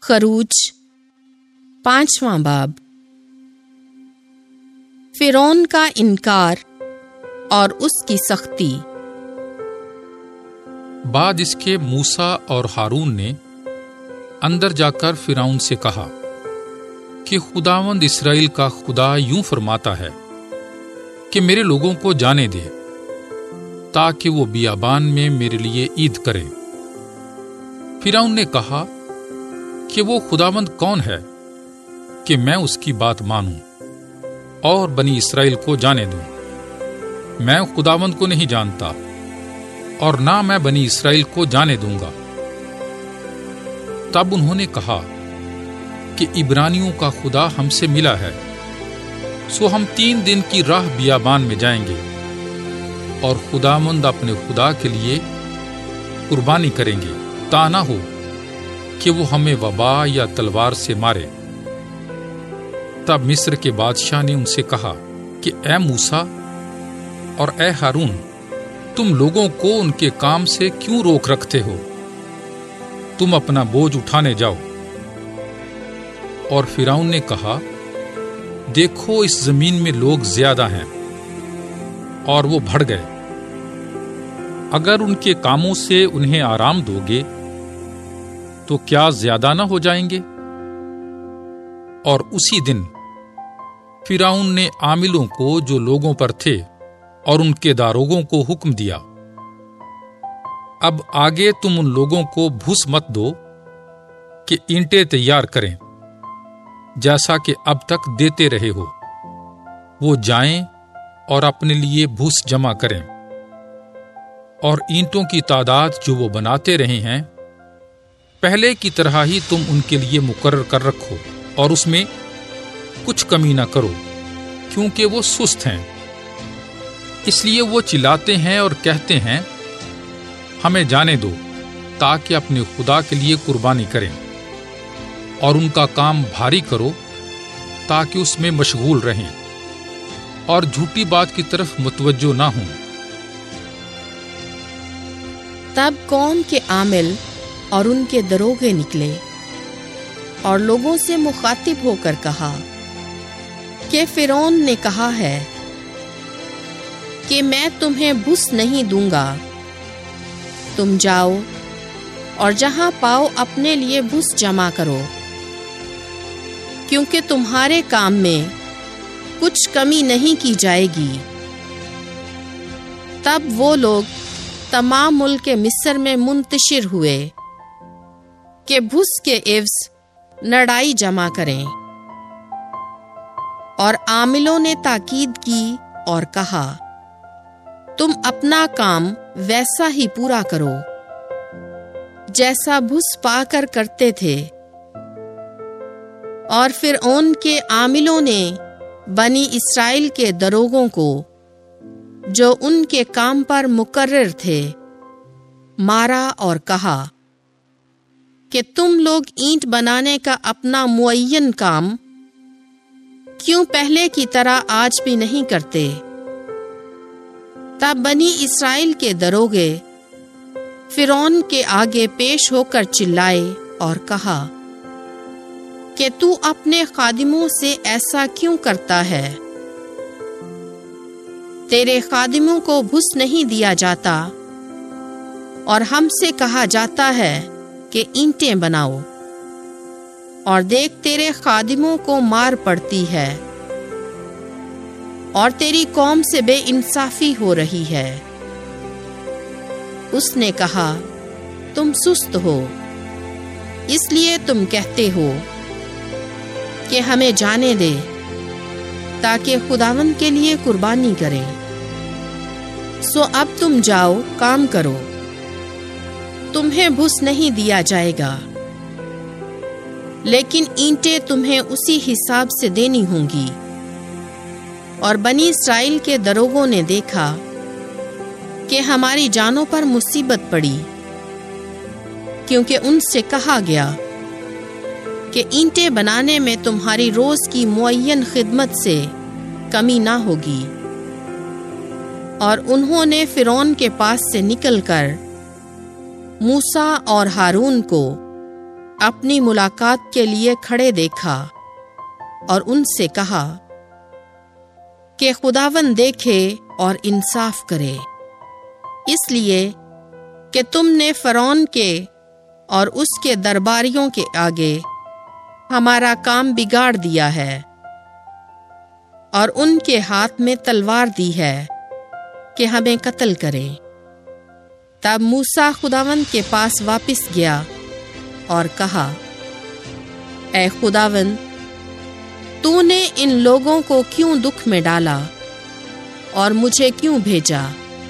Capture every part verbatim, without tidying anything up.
खरूज पांचवां बाब। फिरौन का इनकार और उसकी सख्ती। बाद इसके मूसा और हारून ने अंदर जाकर फिरौन से कहा कि खुदावंद इस्राएल का खुदा यूं फरमाता है कि मेरे लोगों को जाने दे ताकि वो बियाबान में मेरे लिए ईद करें। फिरौन ने कहा कि वो खुदावंद कौन है कि मैं उसकी बात मानूं और बनी इस्राएल को जाने दूं। मैं खुदावंद को नहीं जानता और ना मैं बनी इस्राएल को जाने दूंगा। तब उन्होंने कहा कि इब्रानियों का खुदा हमसे मिला है, सो हम तीन दिन की राह बियाबान में जाएंगे और खुदावंद अपने खुदा के लिए कुर्बानी करेंगे, ता ना हो कि वो हमें वबा या तलवार से मारे। तब मिस्र के बादशाह ने उनसे कहा कि ए मूसा और ए हारून, तुम लोगों को उनके काम से क्यों रोक रखते हो? तुम अपना बोझ उठाने जाओ। और फिरौन ने कहा, देखो इस जमीन में लोग ज्यादा हैं। और वो भड़ गए। अगर उनके कामों से उन्हें आराम दोगे तो क्या ज्यादा ना हो जाएंगे? और उसी दिन फिरौन ने आमिलों को जो लोगों पर थे और उनके दारोगों को हुक्म दिया, अब आगे तुम उन लोगों को भूस मत दो कि ईंटें तैयार करें, जैसा कि अब तक देते रहे हो। वो जाएं और अपने लिए भूस जमा करें, और ईंटों की तादाद जो वो बनाते रहे हैं पहले की तरह ही तुम उनके लिए मुकर्रर कर रखो, और उसमें कुछ कमी ना करो, क्योंकि वो सुस्त हैं। इसलिए वो चिल्लाते हैं और कहते हैं, हमें जाने दो ताकि अपने खुदा के लिए कुर्बानी करें, और उनका काम भारी करो ताकि उसमें मशगूल रहें और झूठी बात की तरफ मुतवज्जो ना हों। तब कौम के आमिल और उनके दरोगे निकले और लोगों से मुखातिब होकर कहा कि फिरौन ने कहा है कि मैं तुम्हें भूस नहीं दूंगा। तुम जाओ और जहां पाओ अपने लिए भूस जमा करो, क्योंकि तुम्हारे काम में कुछ कमी नहीं की जाएगी। तब वो लोग तमाम मुल्क के मिस्र में मुंतशिर हुए कि भूस के एवज नड़ाई जमा करें। और आमिलों ने ताकीद की और कहा, तुम अपना काम वैसा ही पूरा करो जैसा भूस पाकर करते थे। और फिरौन के आमिलों ने बनी इस्राएल के दरोगों को जो उनके काम पर मुकर्रर थे मारा और कहा कि तुम लोग ईंट बनाने का अपना मुअय्यन काम क्यों पहले की तरह आज भी नहीं करते? तब बनी इस्राएल के दरोगे फिरौन के आगे पेश होकर चिल्लाए और कहा कि तू अपने खादिमों से ऐसा क्यों करता है? तेरे खादिमों को भूस नहीं दिया जाता और हमसे कहा जाता है कि ईंटें बनाओ, और देख तेरे खादिमों को मार पड़ती है और तेरी कौम से बेइंसाफी हो रही है। उसने कहा, तुम सुस्त हो, इसलिए तुम कहते हो कि हमें जाने दे ताकि खुदावंद के लिए कुर्बानी करें। सो अब तुम जाओ, काम करो, तुम्हें भूस नहीं दिया जाएगा, लेकिन ईंटें तुम्हें उसी हिसाब से देनी होंगी। और बनी इस्राएल के दरोगों ने देखा कि हमारी जानों पर मुसीबत पड़ी, क्योंकि उनसे कहा गया कि ईंटें बनाने में तुम्हारी रोज की मुअय्यन खिदमत से कमी ना होगी। और उन्होंने फिरौन के पास से निकलकर मूसा और हारून को اپنی ملاقات کے لیے کھڑے دیکھا اور ان سے کہا کہ خداوند دیکھے اور انصاف کرے، اس لیے کہ تم نے فرعون کے اور اس کے درباریوں کے آگے ہمارا کام بگاڑ دیا ہے اور ان کے ہاتھ میں تلوار دی ہے کہ ہمیں قتل کریں۔ تب موسیٰ خداوند کے پاس واپس گیا اور کہا، اے خداوند، تو نے ان لوگوں کو کیوں دکھ میں ڈالا اور مجھے کیوں بھیجا؟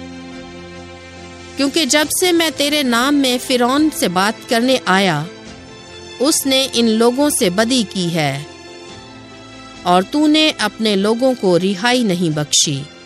کیونکہ جب سے میں تیرے نام میں فرعون سے بات کرنے آیا، اس نے ان لوگوں سے بدی کی ہے اور تو نے اپنے لوگوں کو رہائی نہیں بخشی۔